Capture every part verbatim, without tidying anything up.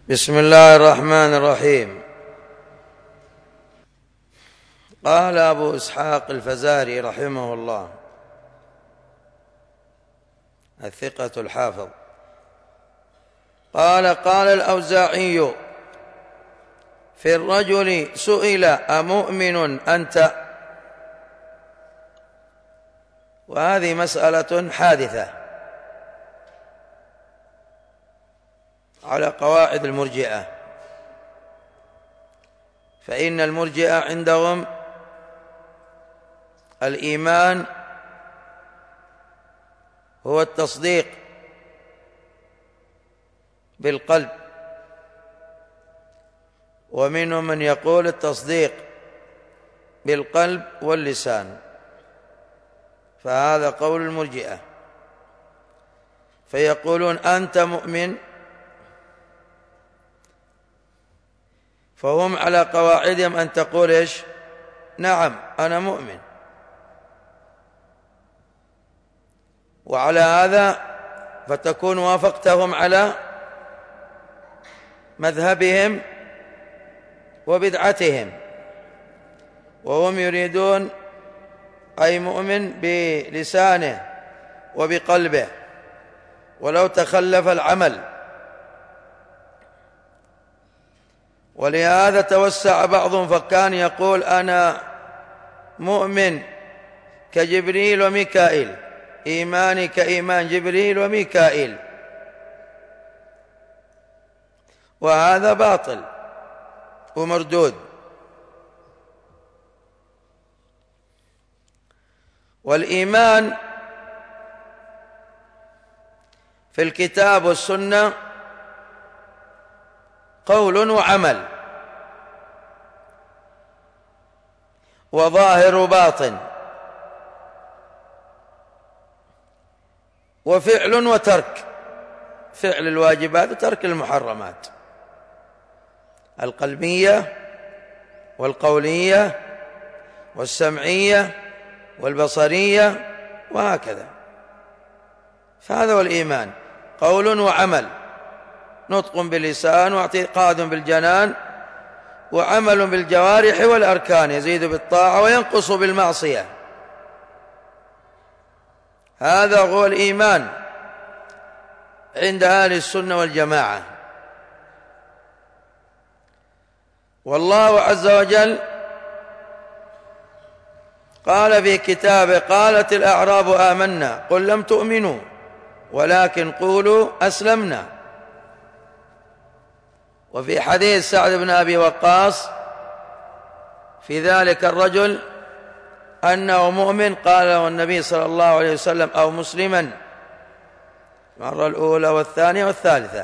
بسم الله الرحمن الرحيم. قال أبو إسحاق الفزاري رحمه الله الثقة الحافظ، قال قال الأوزاعي في الرجل سئل أمؤمن أنت؟ وهذه مسألة حادثة على قواعد المرجئة، فإن المرجئة عندهم الإيمان هو التصديق بالقلب، ومنهم من يقول التصديق بالقلب واللسان، فهذا قول المرجئة، فيقولون أنت مؤمن، فهم على قواعدهم أن تقول إيش؟ نعم أنا مؤمن. وعلى هذا فتكون وافقتهم على مذهبهم وبدعتهم، وهم يريدون أي مؤمن بلسانه وبقلبه ولو تخلف العمل. ولهذا توسع بعضهم فكان يقول أنا مؤمن كجبريل وميكائيل، إيماني كإيمان جبريل وميكائيل، وهذا باطل ومردود. والإيمان في الكتاب والسنة قول وعمل وظاهر وباطن وفعل وترك، فعل الواجبات وترك المحرمات، القلبية والقولية والسمعية والبصرية وهكذا. فهذا هو الإيمان، قول وعمل، نطق باللسان واعتقاد بالجنان وعمل بالجوارح والأركان، يزيد بالطاعة وينقص بالمعصية. هذا هو الإيمان عند أهل السنة والجماعة. والله عز وجل قال في كتابه: قالت الأعراب آمنا قل لم تؤمنوا ولكن قولوا أسلمنا. وفي حديث سعد بن أبي وقاص في ذلك الرجل أنه مؤمن، قال له النبي صلى الله عليه وسلم: أو مسلما، المرة الأولى والثانية والثالثة،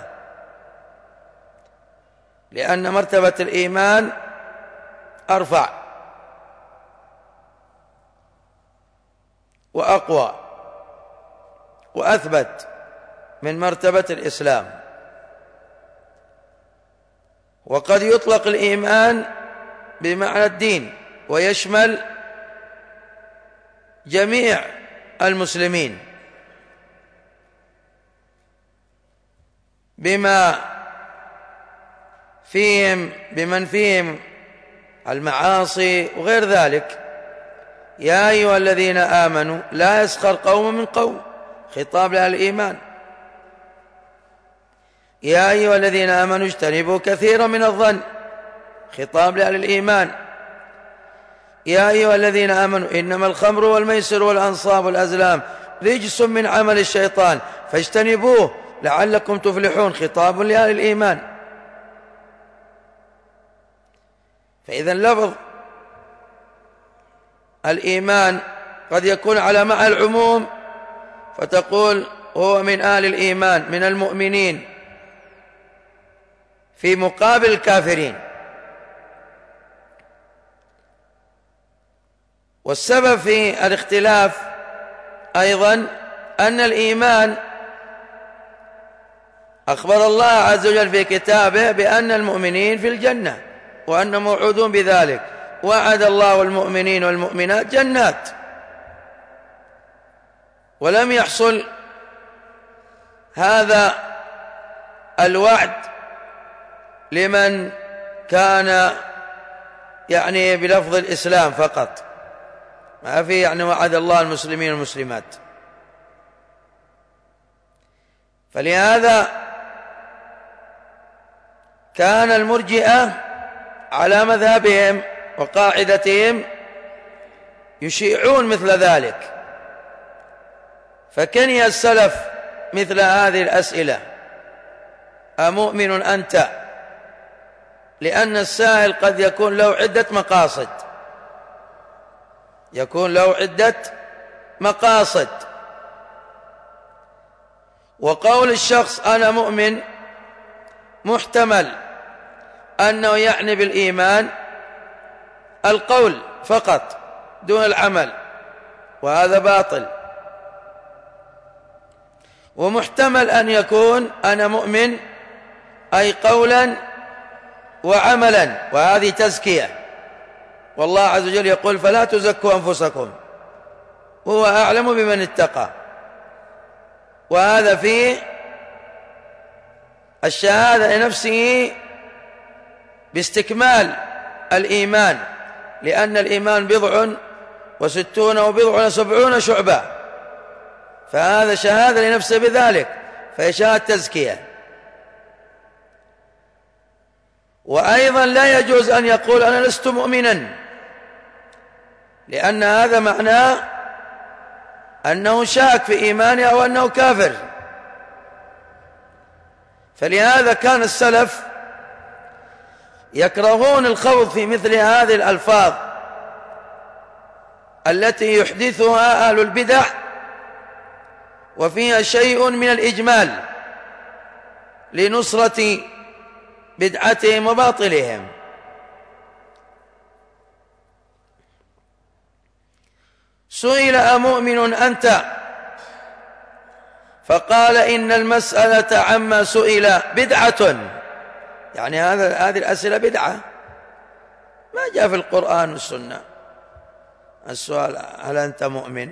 لأن مرتبة الإيمان أرفع وأقوى وأثبت من مرتبة الإسلام. وقد يطلق الإيمان بمعنى الدين ويشمل جميع المسلمين بما فيهم بمن فيهم المعاصي وغير ذلك. يا أيها الذين آمنوا لا يسخر قوم من قوم، خطاب لأهل الإيمان. يا أيها الذين آمنوا اجتنبوا كثيرا من الظن، خطاب لأهل الإيمان. يا أيها الذين آمنوا إنما الخمر والميسر والأنصاب والأزلام رجس من عمل الشيطان فاجتنبوه لعلكم تفلحون، خطاب لأهل الإيمان. فإذا لفظ الإيمان قد يكون على معنى العموم، فتقول هو من أهل الإيمان من المؤمنين في مقابل الكافرين. والسبب في الاختلاف أيضا أن الإيمان أخبر الله عز وجل في كتابه بأن المؤمنين في الجنة وأن موعودون بذلك، وعد الله المؤمنين والمؤمنات جنات، ولم يحصل هذا الوعد لمن كان يعني بلفظ الإسلام فقط، ما في يعني وعد الله المسلمين والمسلمات. فلهذا كان المرجئة على مذهبهم وقاعدتهم يشيعون مثل ذلك، فكني السلف مثل هذه الأسئلة: أمؤمن أنت؟ لأن السائل قد يكون له عدة مقاصد، يكون له عدة مقاصد. وقول الشخص أنا مؤمن محتمل أنه يعني بالإيمان القول فقط دون العمل، وهذا باطل. ومحتمل أن يكون أنا مؤمن أي قولا وعملا، وهذه تزكية، والله عز وجل يقول فلا تزكوا أنفسكم وهو أعلم بمن اتقى. وهذا فيه الشهادة لنفسه باستكمال الإيمان، لأن الإيمان بضع وستون وبضع وسبعون شعبة، فهذا شهادة لنفسه بذلك، فهي شهادة تزكية. وأيضا لا يجوز أن يقول أنا لست مؤمنا، لأن هذا معناه أنه شاك في إيمانه أو أنه كافر. فلهذا كان السلف يكرهون الخوض في مثل هذه الألفاظ التي يحدثها أهل البدع وفيها شيء من الإجمال لنصرة بدعتهم وباطلهم. سئل أمؤمن أنت؟ فقال إن المسألة عما سئل بدعة، يعني هذا هذه الأسئلة بدعة، ما جاء في القرآن والسنة السؤال هل أنت مؤمن.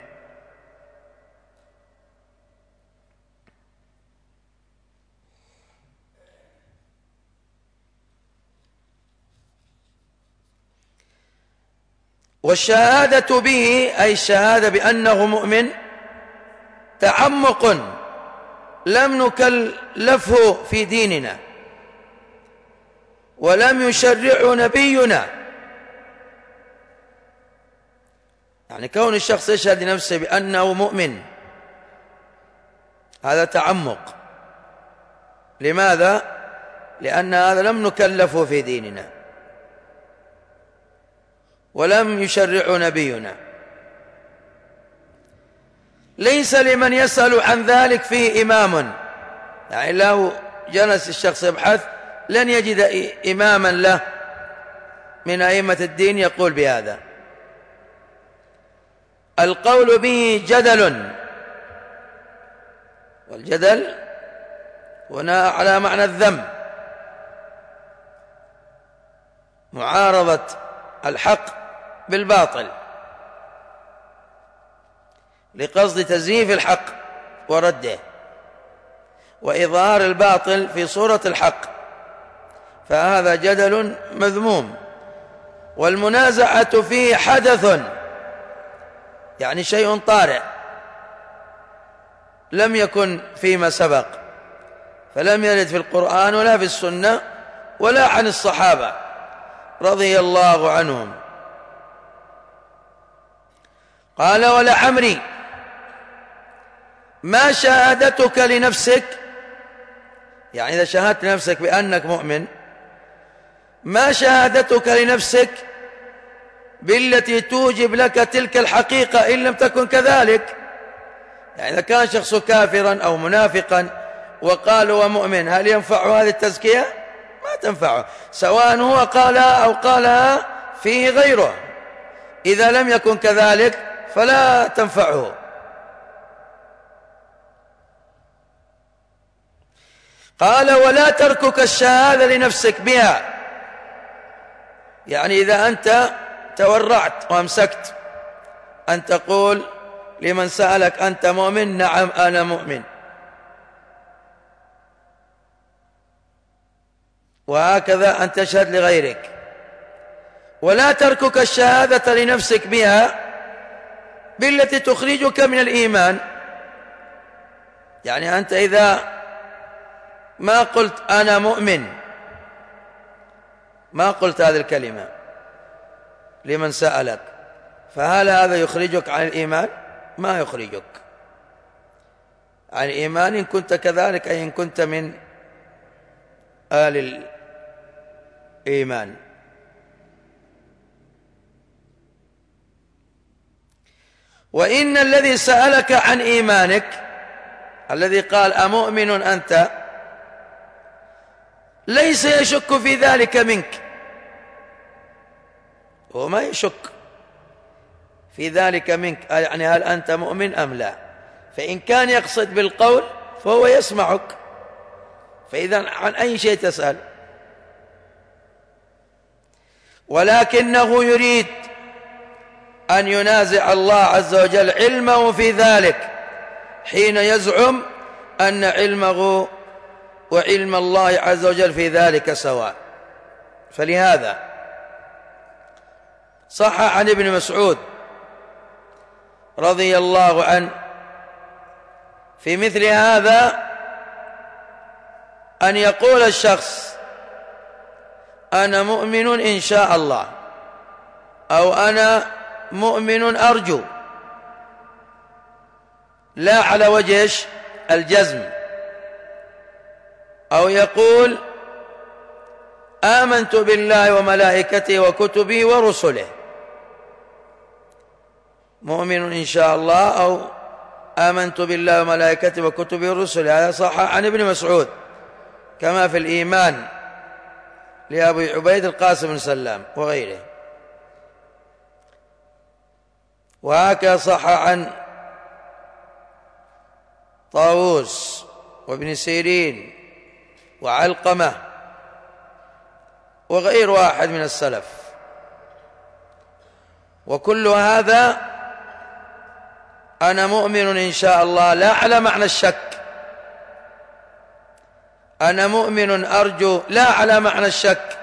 والشهادة به أي الشهادة بأنه مؤمن تعمق لم نكلفه في ديننا ولم يشرعه نبينا. يعني كون الشخص يشهد لنفسه بأنه مؤمن هذا تعمق. لماذا؟ لأن هذا لم نكلفه في ديننا ولم يشرع نبينا. ليس لمن يسأل عن ذلك فيه إمام، يعني لو جلس الشخص يبحث لن يجد إماما له من أئمة الدين يقول بهذا. القول به جدل، والجدل هنا على معنى الذم، معارضة الحق بالباطل لقصد تزييف الحق ورده وإظهار الباطل في صورة الحق، فهذا جدل مذموم. والمنازعة فيه حدث، يعني شيء طارئ لم يكن فيما سبق، فلم يرد في القرآن ولا في السنة ولا عن الصحابة رضي الله عنهم. قال ولعمري ما شهادتك لنفسك، يعني إذا شهدت لنفسك بأنك مؤمن ما شهادتك لنفسك بالتي توجب لك تلك الحقيقة إن لم تكن كذلك. يعني إذا كان شخص كافرا أو منافقا وقال هو مؤمن هل ينفع هذه التزكية؟ ما تنفعه، سواء هو قالها أو قالها فيه غيره. إذا لم يكن كذلك فلا تنفعه. قال ولا تركك الشهادة لنفسك بها، يعني إذا أنت تورعت وأمسكت أن تقول لمن سألك أنت مؤمن؟ نعم أنا مؤمن. وهكذا أن تشهد لغيرك، ولا تركك الشهادة لنفسك بها بالتي تخرجك من الإيمان. يعني أنت إذا ما قلت أنا مؤمن، ما قلت هذه الكلمة لمن سألك، فهل هذا يخرجك عن الإيمان؟ ما يخرجك عن الإيمان إن كنت كذلك، أي إن كنت من آل الإيمان. وإن الذي سألك عن إيمانك، الذي قال أمؤمن أنت، ليس يشك في ذلك منك، هو ما يشك في ذلك منك، يعني هل أنت مؤمن أم لا. فإن كان يقصد بالقول فهو يسمعك، فإذا عن أي شيء تسأل. ولكنه يريد أن ينازع الله عز وجل علمه في ذلك حين يزعم أن علمه وعلم الله عز وجل في ذلك سواء. فلهذا صح عن ابن مسعود رضي الله عنه في مثل هذا أن يقول الشخص أنا مؤمن إن شاء الله، أو أنا مؤمن أرجو، لا على وجه الجزم. أو يقول آمنت بالله وملائكته وكتبه ورسله، مؤمن إن شاء الله أو آمنت بالله وملائكته وكتبه ورسله. هذا صح عن ابن مسعود، كما في الإيمان لأبي عبيد القاسم بن سلام وغيره. وهكذا صح عن طاووس وابن سيرين وعلقمة وغير واحد من السلف. وكل هذا أنا مؤمن إن شاء الله لا على معنى الشك، أنا مؤمن أرجو لا على معنى الشك،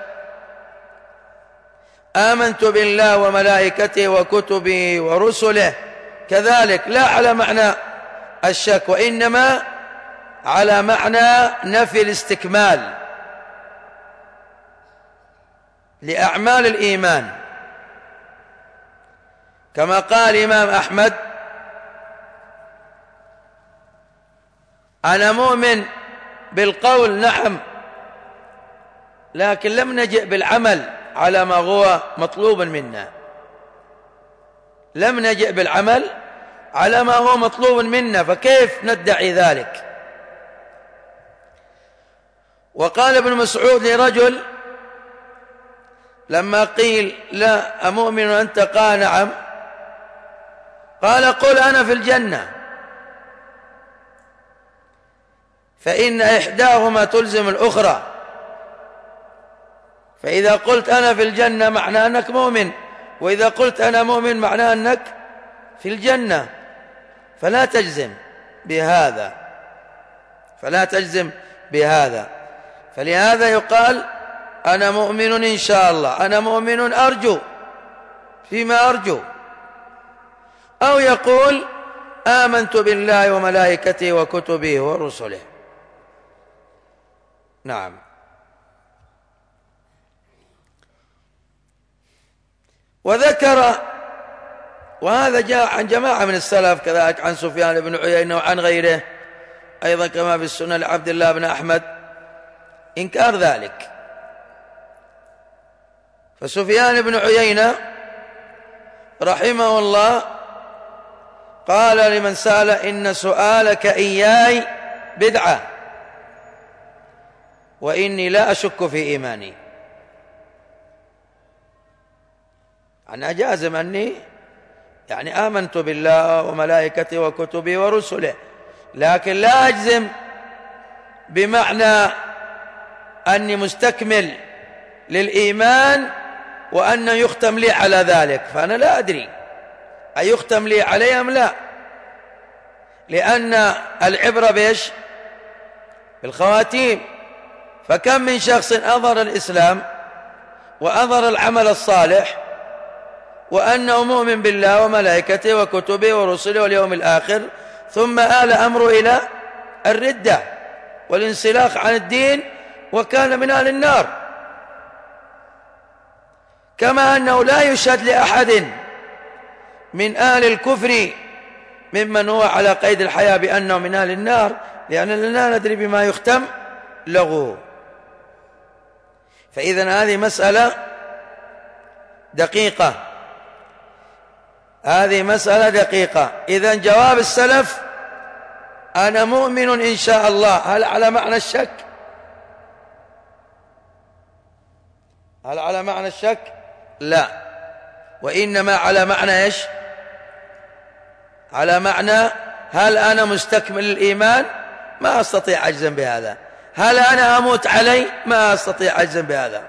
آمنت بالله وملائكته وكتبه ورسله كذلك لا على معنى الشك، وإنما على معنى نفي الاستكمال لأعمال الإيمان. كما قال الإمام أحمد أنا مؤمن بالقول نعم، لكن لم نجئ بالعمل على ما هو مطلوب منا، لم نجئ بالعمل على ما هو مطلوب منا، فكيف ندعي ذلك؟ وقال ابن مسعود لرجل لما قيل لا أمؤمن أنت؟ قال نعم. قال قل أنا في الجنة، فإن إحداهما تلزم الأخرى، فإذا قلت أنا في الجنة معناه أنك مؤمن، وإذا قلت أنا مؤمن معناه أنك في الجنة، فلا تجزم بهذا، فلا تجزم بهذا. فلهذا يقال أنا مؤمن إن شاء الله، أنا مؤمن أرجو فيما أرجو، أو يقول آمنت بالله وملائكته وكتبه ورسله. نعم. وذكر، وهذا جاء عن جماعة من السلف كذلك، عن سفيان بن عيينة وعن غيره أيضا كما في السنة لعبد الله بن أحمد إنكار ذلك. فسفيان بن عيينة رحمه الله قال لمن سأل إن سؤالك إياي بدعة وإني لا أشك في إيماني. أنا جازم أني يعني آمنت بالله وملائكته وكتبه ورسله، لكن لا أجزم بمعنى أني مستكمل للإيمان وأن يختم لي على ذلك، فأنا لا أدري أن يختم لي عليه أم لا، لأن العبرة بإيش؟ بالخواتيم. فكم من شخص أظهر الإسلام وأظهر العمل الصالح وأنه مؤمن بالله وملائكته وكتبه ورسله واليوم الآخر، ثم آل أمره إلى الردة والانسلاخ عن الدين وكان من أهل النار. كما أنه لا يشهد لأحد من أهل الكفر ممن هو على قيد الحياة بأنه من أهل النار، لأننا لا ندري بما يختم له. فإذن هذه مسألة دقيقة، هذه مسألة دقيقة. إذن جواب السلف أنا مؤمن إن شاء الله، هل على معنى الشك؟ هل على معنى الشك؟ لا، وإنما على معنى إيش؟ على معنى هل أنا مستكمل الإيمان؟ ما أستطيع أجزم بهذا. هل أنا أموت علي؟ ما أستطيع أجزم بهذا.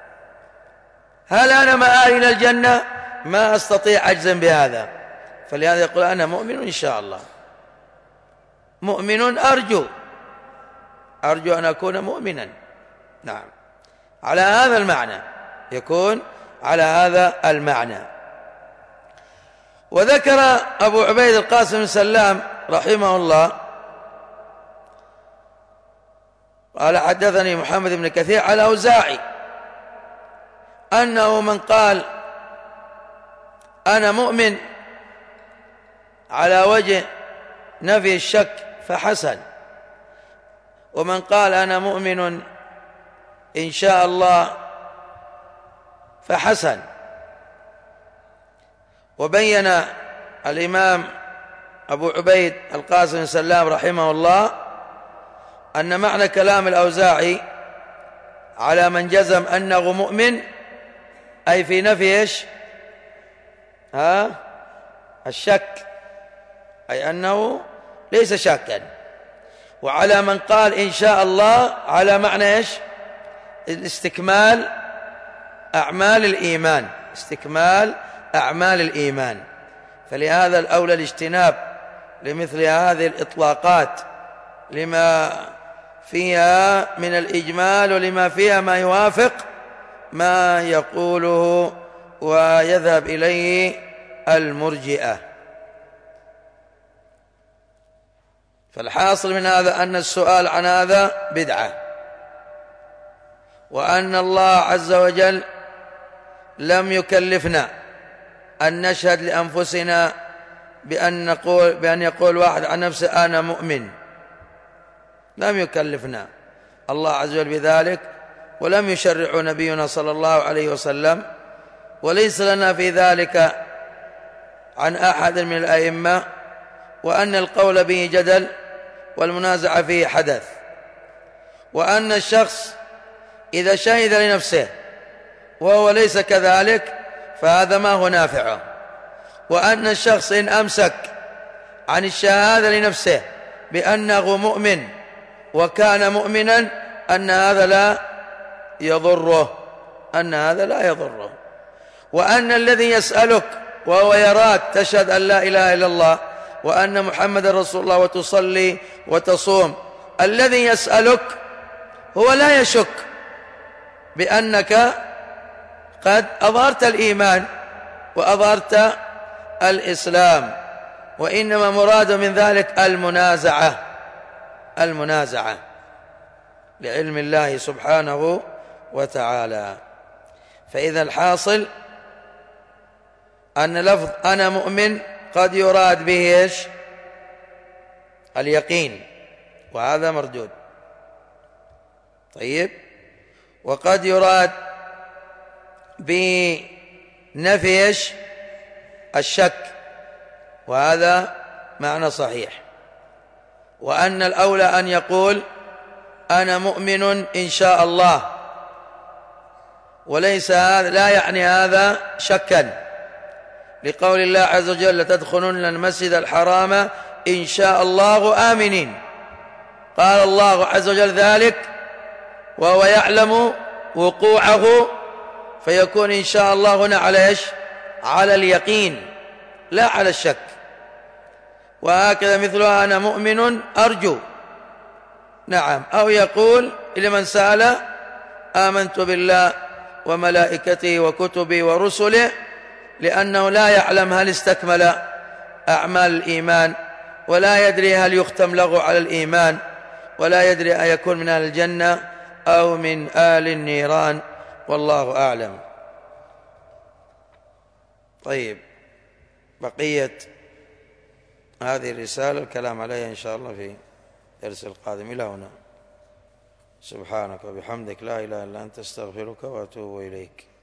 هل أنا مآل إلى الجنة؟ ما أستطيع أجزم بهذا. فلهذا يقول أنا مؤمن إن شاء الله، مؤمن أرجو أرجو أن أكون مؤمنا. نعم، على هذا المعنى يكون، على هذا المعنى. وذكر أبو عبيد القاسم بن سلام رحمه الله قال حدثني محمد بن كثير على أوزاعي أنه من قال أنا مؤمن على وجه نفي الشك فحسن، ومن قال أنا مؤمن إن شاء الله فحسن. وبين الإمام أبو عبيد القاسم بن سلام رحمه الله أن معنى كلام الأوزاعي على من جزم أنه مؤمن أي في نفي إيش؟ ها؟ الشك، أي أنه ليس شاكا. وعلى من قال إن شاء الله على معنى إيش؟ الاستكمال أعمال الإيمان، استكمال أعمال الإيمان. فلهذا الأولى الاجتناب لمثل هذه الإطلاقات لما فيها من الإجمال ولما فيها ما يوافق ما يقوله ويذهب إليه المرجئة. فالحاصل من هذا أن السؤال عن هذا بدعة، وأن الله عز وجل لم يكلفنا أن نشهد لأنفسنا بأن نقول بأن يقول واحد عن نفسه أنا مؤمن، لم يكلفنا الله عز وجل بذلك، ولم يشرع نبينا صلى الله عليه وسلم، وليس لنا في ذلك عن أحد من الأئمة، وأن القول به جدل والمنازعة فيه حدث، وأن الشخص إذا شهد لنفسه وهو ليس كذلك فهذا ما هو نافعه، وأن الشخص إن أمسك عن الشهادة لنفسه بأنه مؤمن وكان مؤمنا أن هذا لا يضره، أن هذا لا يضره. وأن الذي يسألك وهو يراك تشهد أن لا إله إلا الله وأن محمد رسول الله وتصلي وتصوم، الذي يسألك هو لا يشك بأنك قد أظهرت الإيمان وأظهرت الإسلام، وإنما مراد من ذلك المنازعة المنازعة لعلم الله سبحانه وتعالى. فإذا الحاصل أن لفظ أنا مؤمن قد يراد به إيش؟ اليقين، وهذا مردود. طيب، وقد يراد بنفي إيش؟ الشك، وهذا معنى صحيح. وأن الأولى أن يقول أنا مؤمن إن شاء الله، وليس هذا لا يعني هذا شكا، لقول الله عز وجل لتدخلن المسجد الحرام إن شاء الله آمنين. قال الله عز وجل ذلك وهو يعلم وقوعه، فيكون إن شاء الله هنا على إيش؟ على اليقين لا على الشك. وهكذا مثلها أنا مؤمن أرجو، نعم، أو يقول لمن سأل: آمنت بالله وملائكته وكتبه ورسله، لأنه لا يعلم هل استكمل أعمال الإيمان، ولا يدري هل يختم له على الإيمان، ولا يدري أن يكون من أهل الجنة أو من آل النيران، والله أعلم. طيب، بقية هذه الرسالة الكلام عليها إن شاء الله في الدرس القادم. إلى هنا، سبحانك وبحمدك، لا إله إلا أنت، استغفرك وأتوب إليك.